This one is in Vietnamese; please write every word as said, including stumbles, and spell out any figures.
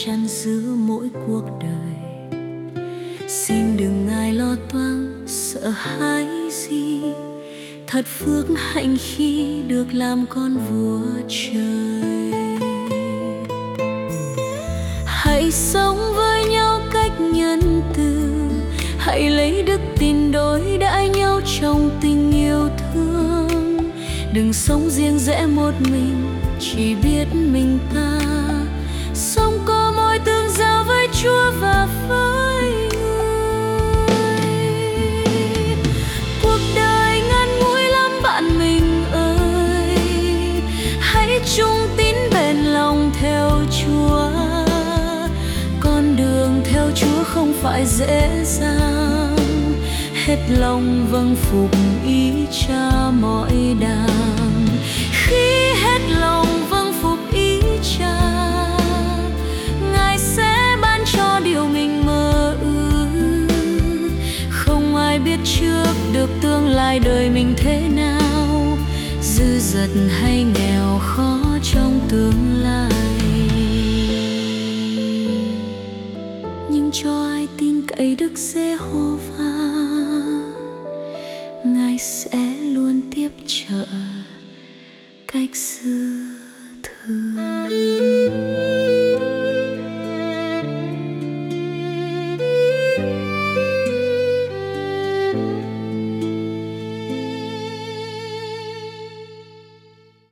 chăn giữa mỗi cuộc đời. Xin đừng ngại lo toan sợ hãi gì, thật phước hạnh khi được làm con vua trời. Hãy sống với nhau cách nhân từ, hãy lấy đức tin đối đãi nhau trong tình yêu thương. Đừng sống riêng rẽ một mình, chỉ biết mình ta sống có mối tương giao với Chúa và với người. Cuộc đời ngắn ngủi lắm bạn mình ơi, hãy chung tín bền lòng theo Chúa. Con đường theo Chúa không phải dễ dàng, hết lòng vâng phục ý Cha mọi đàng. Khi hết lòng vâng phục ý Cha, Ngài sẽ ban cho điều mình mơ ước. Không ai biết trước được tương lai đời mình thế nào, dư dật hay nghèo khó trong tương lai. Nhưng cho ai tin cậy Đức Giê-hô-va, Ngài sẽ luôn tiếp trợ cách xưa.